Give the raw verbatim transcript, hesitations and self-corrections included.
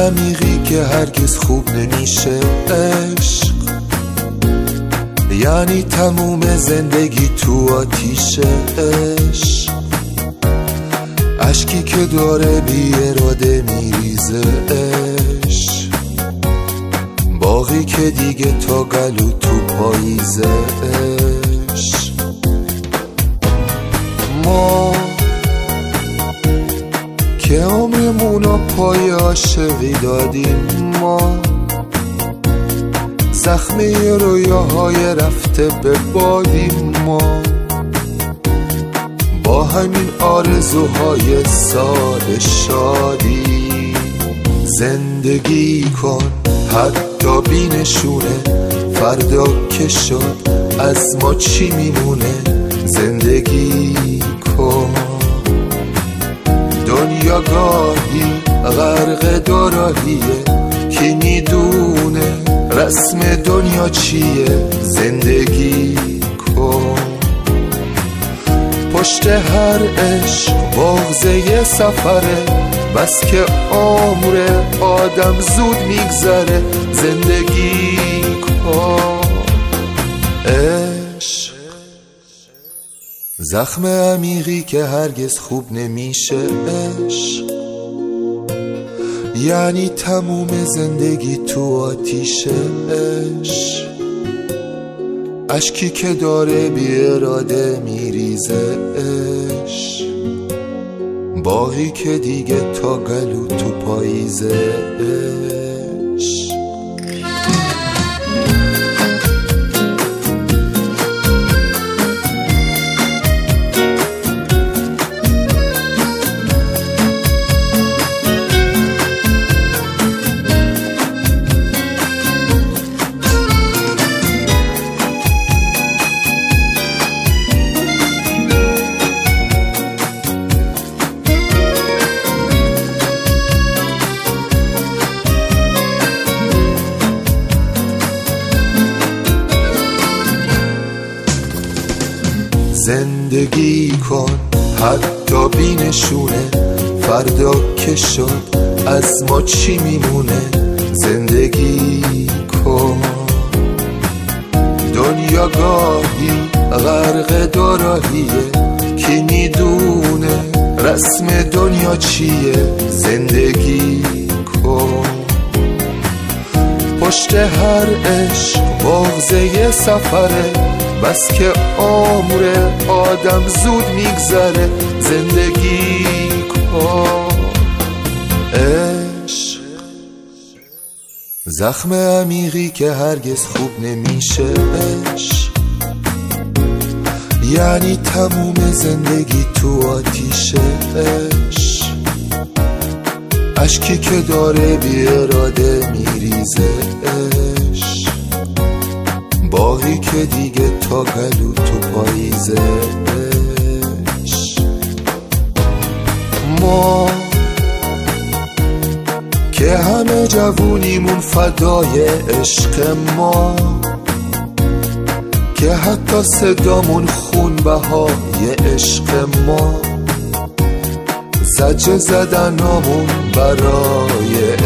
عمیقی که هرگز خوب نمیشه عشق، یعنی تموم زندگی تو آتیشه عشق، اشکی که داره بی اراده میریزه عشق، باغی که دیگه تا گلو تو پاییزه عشق. ما که عمرمونو پای عاشقی دادیم، ما زخمی رویاهای رفته به بادیم، ما با همین آرزوهای ساده شادی. زندگی کن حتی بی نشونه، فردا که شد از ما چی میمونه. زندگی کن، دنیا گاهی غرق دوراهیه، کی میدونه رسم دنیا چیه. زندگی کن، پشت هر عشق بغضه یه سفره، بس که عمر آدم زود میگذره. زندگی کن، عشق زخم عمیقی که هرگز خوب نمیشه عشق، یعنی تموم زندگی تو آتیشه عشق، اشکی که داره بی اراده میریزه عشق، باغی که دیگه تا گلو تو پاییزه عشق. زندگی کن حتی بی نشونه، فردا که شد از ما چی میمونه. زندگی کن، دنیا گاهی غرق دوراهیه، کی میدونه رسم دنیا چیه. زندگی کن، پشت هر عشق بغضه یه سفره، بس که عمر آدم زود میگذره. زندگی کن، عشق زخم عمیقی که هرگز خوب نمیشه عشق، یعنی تموم زندگی تو آتیشه عشق، اشکی که داره بی اراده میریزه عشق، باغی که دیگه تا گلو تو پاییزه عشق. ما که همه جوونیمون فدای عشق ما، که حتی صدامون خون بهای عشق ما، زجر زدنامون برای